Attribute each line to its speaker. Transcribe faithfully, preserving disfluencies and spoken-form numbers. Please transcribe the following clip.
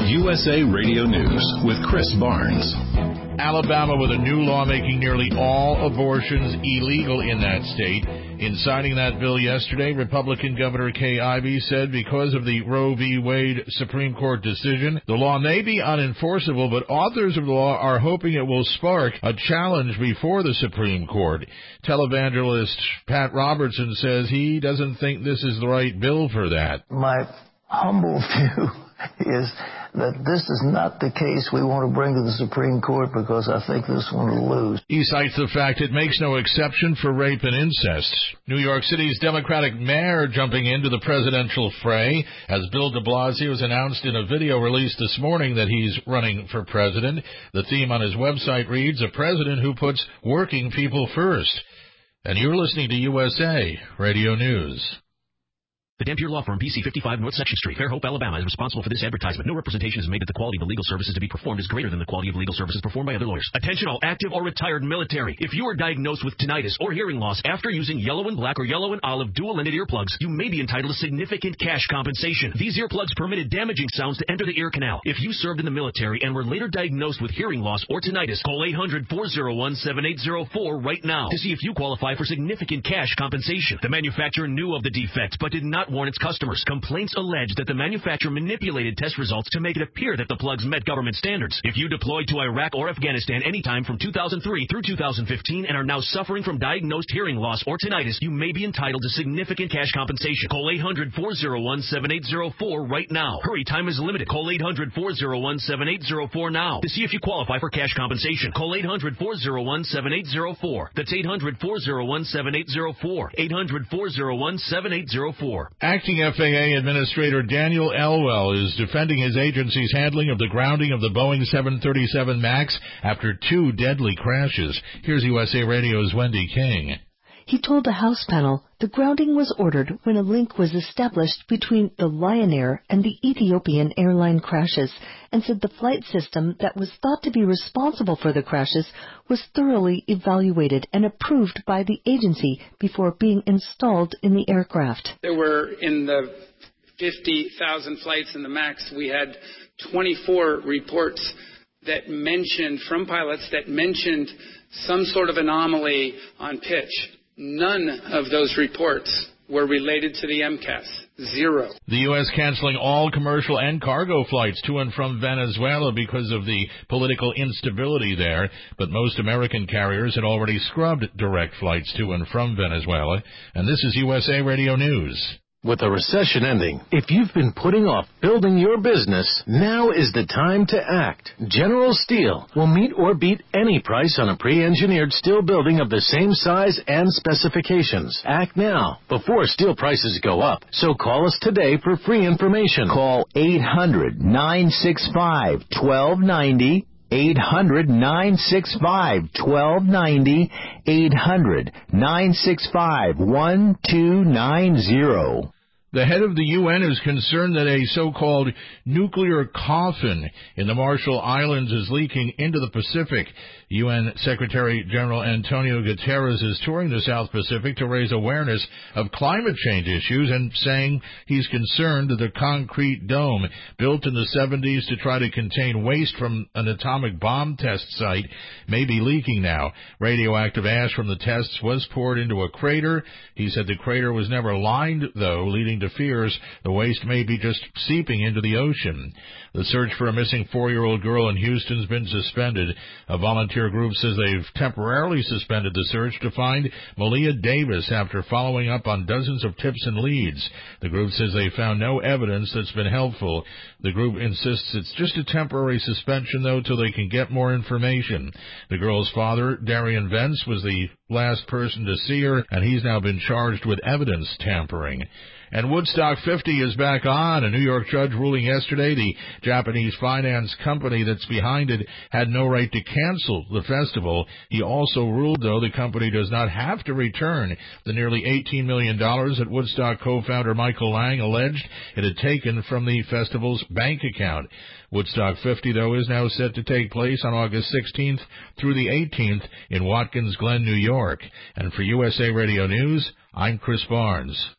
Speaker 1: U S A Radio News with Chris Barnes.
Speaker 2: Alabama with a new law making nearly all abortions illegal in that state. In signing that bill yesterday, Republican Governor Kay Ivey said because of the Roe v. Wade Supreme Court decision, the law may be unenforceable, but authors of the law are hoping it will spark a challenge before the Supreme Court. Televangelist Pat Robertson says he doesn't think this is the right bill for that.
Speaker 3: My humble view is that this is not the case we want to bring to the Supreme Court because I think this one will lose.
Speaker 2: He cites the fact it makes no exception for rape and incest. New York City's Democratic mayor jumping into the presidential fray as Bill de Blasio has announced in a video released this morning that he's running for president. The theme on his website reads, "A president who puts working people first." And you're listening to U S A Radio News.
Speaker 4: The Dampier Law Firm, P C fifty-five North Section Street, Fairhope, Alabama, is responsible for this advertisement. No representation is made that the quality of the legal services to be performed is greater than the quality of legal services performed by other lawyers. Attention all active or retired military. If you are diagnosed with tinnitus or hearing loss after using yellow and black or yellow and olive dual-ended earplugs, you may be entitled to significant cash compensation. These earplugs permitted damaging sounds to enter the ear canal. If you served in the military and were later diagnosed with hearing loss or tinnitus, call eight hundred, four oh one, seven eight oh four right now to see if you qualify for significant cash compensation. The manufacturer knew of the defect but did not warn its customers. Complaints allege that the manufacturer manipulated test results to make it appear that the plugs met government standards. If you deployed to Iraq or Afghanistan anytime from two thousand three through two thousand fifteen and are now suffering from diagnosed hearing loss or tinnitus, you may be entitled to significant cash compensation. Call eight hundred, four oh one, seven eight oh four right now. Hurry, time is limited. Call eight hundred, four oh one, seven eight oh four now to see if you qualify for cash compensation. Call eight hundred, four oh one, seven eight oh four. That's eight hundred, four oh one, seven eight oh four. eight hundred, four oh one, seven eight oh four.
Speaker 2: Acting F A A Administrator Daniel Elwell is defending his agency's handling of the grounding of the Boeing seven thirty-seven MAX after two deadly crashes. Here's U S A Radio's Wendy King.
Speaker 5: He told the House panel the grounding was ordered when a link was established between the Lion Air and the Ethiopian airline crashes, and said the flight system that was thought to be responsible for the crashes was thoroughly evaluated and approved by the agency before being installed in the aircraft.
Speaker 6: There were, in the fifty thousand flights in the MAX, we had twenty-four reports that mentioned, from pilots, that mentioned some sort of anomaly on pitch. None of those reports were related to the M C A S. Zero.
Speaker 2: The U S canceling all commercial and cargo flights to and from Venezuela because of the political instability there, but most American carriers had already scrubbed direct flights to and from Venezuela. And this is U S A Radio News.
Speaker 7: With the recession ending, if you've been putting off building your business, now is the time to act. General Steel will meet or beat any price on a pre-engineered steel building of the same size and specifications. Act now, before steel prices go up. So call us today for free information.
Speaker 8: Call eight hundred, nine six five, one two nine zero. eight hundred, nine six five, one two nine zero. eight hundred, nine six five, one two nine zero.
Speaker 2: The head of the U N is concerned that a so-called nuclear coffin in the Marshall Islands is leaking into the Pacific. U N Secretary General Antonio Guterres is touring the South Pacific to raise awareness of climate change issues and saying he's concerned that the concrete dome built in the seventies to try to contain waste from an atomic bomb test site may be leaking now. Radioactive ash from the tests was poured into a crater. He said the crater was never lined, though, leading to fears the waste may be just seeping into the ocean. The search for a missing four-year-old girl in Houston's been suspended. A volunteer group says they've temporarily suspended the search to find Malia Davis after following up on dozens of tips and leads. The group says they found no evidence that's been helpful. The group insists it's just a temporary suspension, though, till they can get more information. The girl's father, Darian Vence, was the last person to see her, and he's now been charged with evidence tampering. And Woodstock fifty is back on. A New York judge ruling yesterday the Japanese finance company that's behind it had no right to cancel the festival. He also ruled, though, the company does not have to return the nearly eighteen million dollars that Woodstock co-founder Michael Lang alleged it had taken from the festival's bank account. Woodstock fifty, though, is now set to take place on August sixteenth through the eighteenth in Watkins Glen, New York. And for U S A Radio News, I'm Chris Barnes.